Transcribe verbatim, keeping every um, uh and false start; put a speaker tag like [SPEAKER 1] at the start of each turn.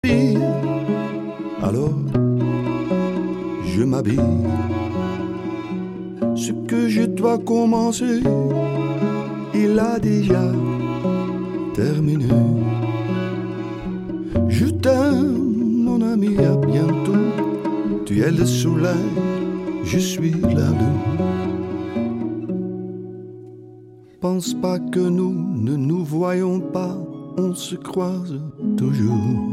[SPEAKER 1] Alors je m'habille. Ce que je dois commencer, il a déjà terminé. Je t'aime, mon ami, à bientôt. Tu es le soleil, je suis la lune. Pense pas que nous ne nous voyons pas, on se croise toujours.